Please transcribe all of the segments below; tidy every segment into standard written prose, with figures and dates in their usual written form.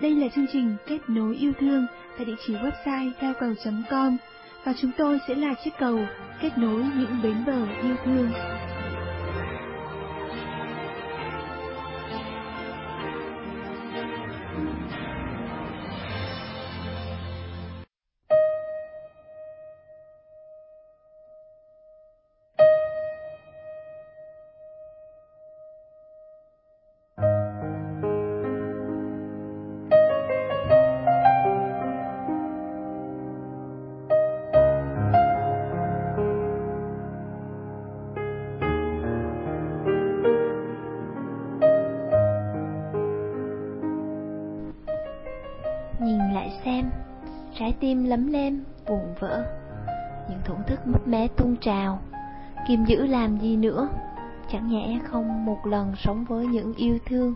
Đây là chương trình Kết nối yêu thương tại địa chỉ website theo cầu.com và chúng tôi sẽ là chiếc cầu kết nối những bến bờ yêu thương. Nhìn lại xem, trái tim lấm lem, vụn vỡ, những thổn thức mấp mé tuôn trào. Kim giữ làm gì nữa, chẳng nhẽ không một lần sống với những yêu thương.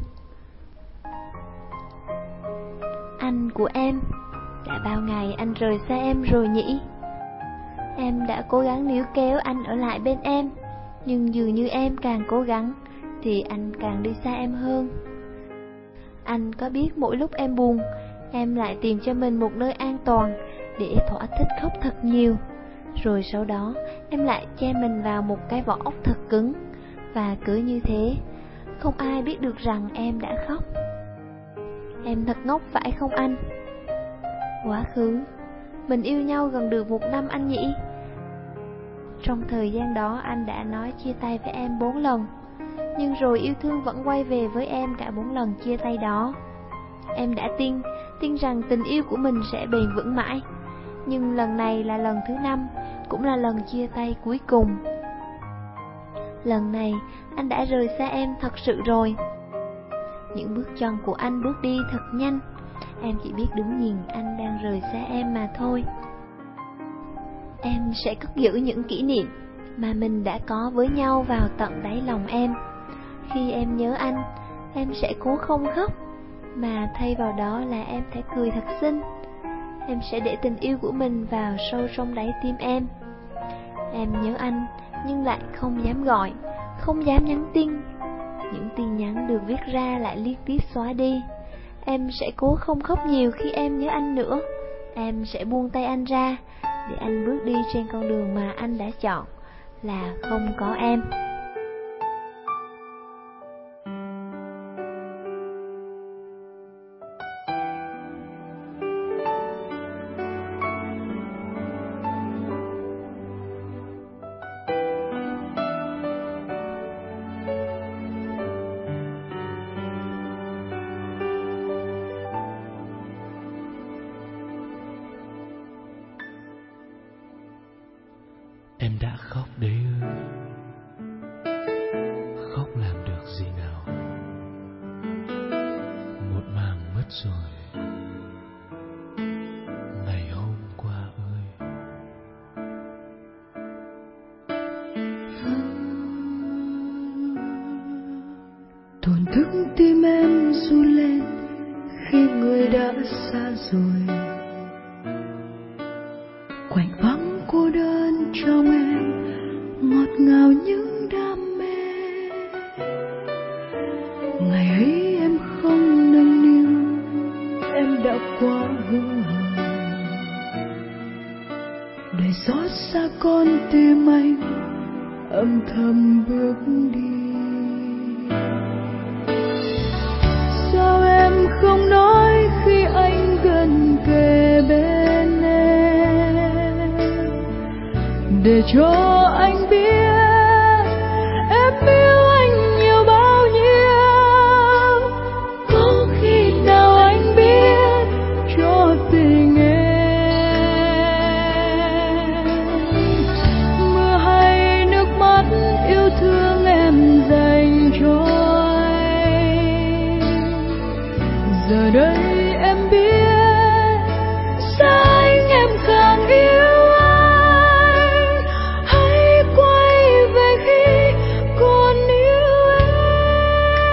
Anh của em, đã bao ngày anh rời xa em rồi nhỉ? Em đã cố gắng níu kéo anh ở lại bên em, nhưng dường như em càng cố gắng thì anh càng đi xa em hơn. Anh có biết mỗi lúc em buồn, em lại tìm cho mình một nơi an toàn để thỏa thích khóc thật nhiều. Rồi sau đó em lại che mình vào một cái vỏ ốc thật cứng. Và cứ như thế, không ai biết được rằng em đã khóc. Em thật ngốc phải không anh? Quá khứ, mình yêu nhau gần được 1 năm anh nhỉ? Trong thời gian đó anh đã nói chia tay với em 4 lần. Nhưng rồi yêu thương vẫn quay về với em cả 4 lần chia tay đó. Em đã tin rằng tình yêu của mình sẽ bền vững mãi. Nhưng lần này là lần thứ 5, cũng là lần chia tay cuối cùng. Lần này anh đã rời xa em thật sự rồi. Những bước chân của anh bước đi thật nhanh. Em chỉ biết đứng nhìn anh đang rời xa em mà thôi. Em sẽ cất giữ những kỷ niệm mà mình đã có với nhau vào tận đáy lòng em. Khi em nhớ anh, em sẽ cố không khóc, mà thay vào đó là em sẽ cười thật xinh. Em sẽ để tình yêu của mình vào sâu trong đáy tim em. Em nhớ anh, nhưng lại không dám gọi, không dám nhắn tin. Những tin nhắn được viết ra lại liên tiếp xóa đi. Em sẽ cố không khóc nhiều khi em nhớ anh nữa. Em sẽ buông tay anh ra, để anh bước đi trên con đường mà anh đã chọn, là không có em. Em đã khóc đấy ư? Khóc làm được gì nào? Một màng mất rồi. Ngày hôm qua ơi. Tổn thức tim em run lên khi người đã xa rồi. Quạnh vắng cô đơn trong em, ngọt ngào những đam mê. Ngày ấy em không nâng niu, em đã quá hững hờ. Để xót xa con tim anh âm thầm bước đi. Sao em không nói khi anh gần kề bên em, để cho anh biết em yêu anh nhiều bao nhiêu. Có khi nào anh biết cho tình em, mưa hay nước mắt yêu thương em dành cho anh. Giờ đây em biết xa anh em càng yêu anh. Hãy quay về khi còn yêu em.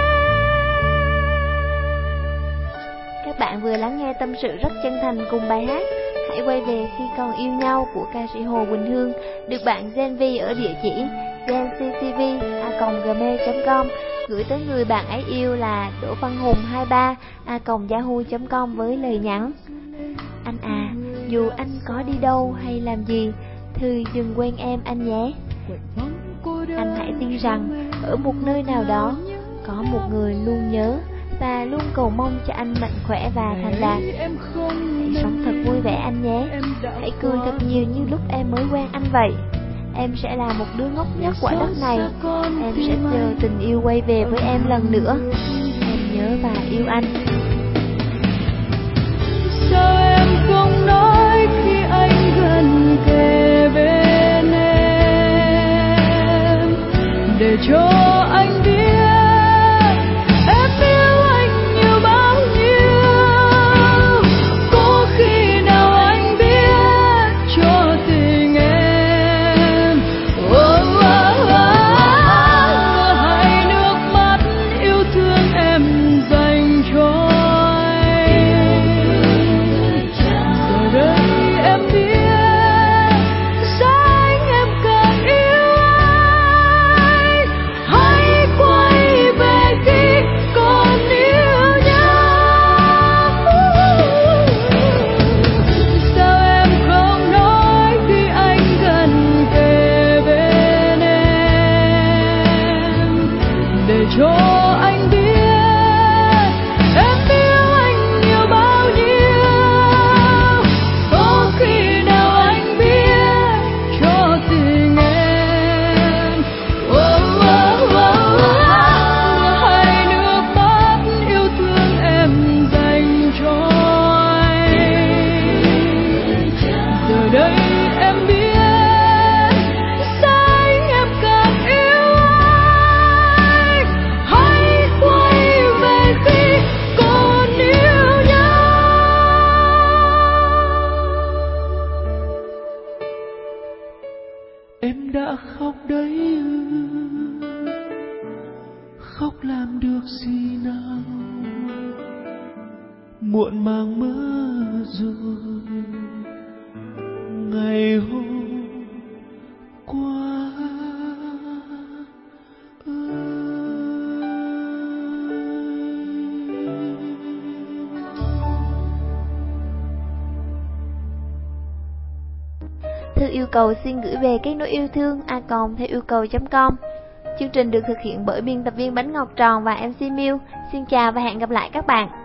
Các bạn vừa lắng nghe tâm sự rất chân thành cùng bài hát Hãy quay về khi còn yêu nhau của ca sĩ Hồ Quỳnh Hương, được bạn Gen V ở địa chỉ gencctv@gmail.com gửi tới người bạn ấy yêu là Đỗ Văn Hùng 23@yahoo.com với lời nhắn: Anh à, dù anh có đi đâu hay làm gì, thì đừng quên em anh nhé. Anh hãy tin rằng ở một nơi nào đó có một người luôn nhớ và luôn cầu mong cho anh mạnh khỏe và thành đạt. Hãy sống thật vui vẻ anh nhé. Hãy cười thật nhiều như lúc em mới quen anh vậy. Em sẽ là một đứa ngốc nhất quả đất này. Em sẽ chờ tình yêu quay về với em lần nữa. Em nhớ và yêu anh. Sao em không nói khi anh gần kề bên em, để cho anh biết em yêu anh nhiều bao nhiêu. Có khi nào anh biết cho tình em hai nước mắt yêu thương em dành cho anh. Giờ đây em biết giá anh em càng yêu anh. Hãy quay về khi còn yêu nhau. Sao em không nói khi anh gần kề bên em, để cho anh biết em yêu anh nhiều bao nhiêu. Có khi nào anh biết cho tình em hai nước mắt yêu thương em dành cho anh. Giờ đây em biết giá anh em càng yêu anh. Hãy quay về khi còn yêu nhau. Em đã khóc đấy ư? Khóc làm được gì nào? Muộn màng mơ rồi ngày hôm qua. Thư yêu cầu xin gửi về kết nối yêu thương @theo yêu cầu.com. Chương trình được thực hiện bởi biên tập viên Bánh Ngọt Tròn và MC Miu. Xin chào và hẹn gặp lại các bạn.